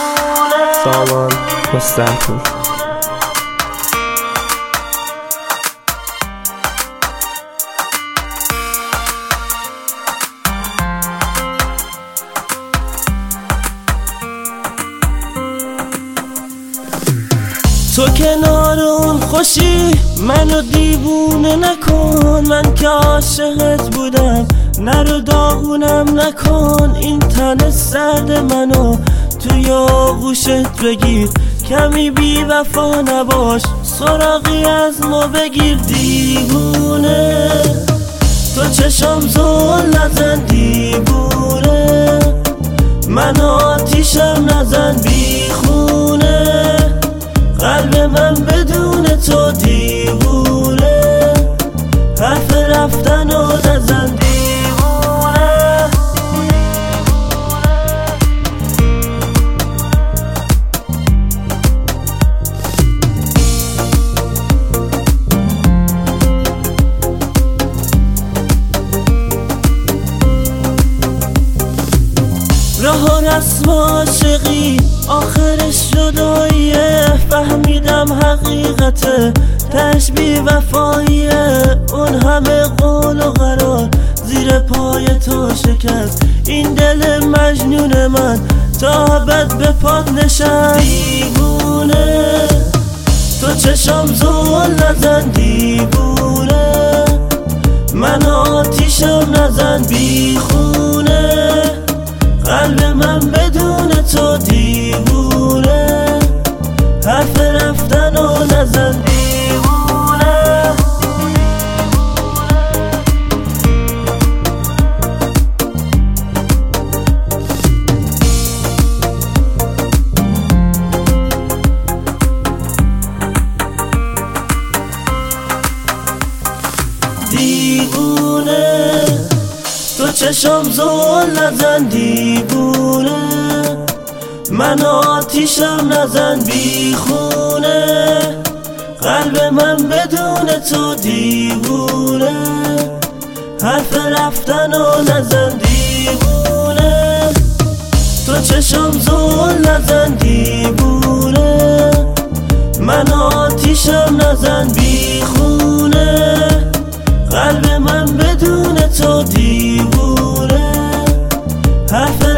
سامان مستنپور. تو کنار اون خوشی منو دیوونه نکن، من که عاشقت بودم نرو داغونم نکن. این تن سرد منو توی آغوشت بگیر، کمی بی وفا نباش سراغی از ما بگیر. دیوونه تو چشم زل نزن، دیوونه من آتیشم نزن بیخونه. قلب من بدون تو دیوونه، حرف رفتن و نزن دیوونه. راه و رسم عاشقی آخرش جداییه، فهمیدم حقیقته تش بی وفاییه. اون همه قول و قرار زیر پای تو شکست، این دل مجنون من تا ابد به پات نشست. دیوونه تو چشم زل نزن، دیوونه من آتیشم نزن بیخونه. قلب من بدون تو دیوونه، حرف رفتن و نزن دیوونه. دیوونه تو چشم زل نزن، دیوونه من آتیشم نزن بیخونه. قلب من بدون تو دیوونه، حرف رفتن و نزن دیوونه. تو چشم زل نزن، دیوونه من آتیشم نزن بیخونه. قلب من بدون تو دیوونه، حرف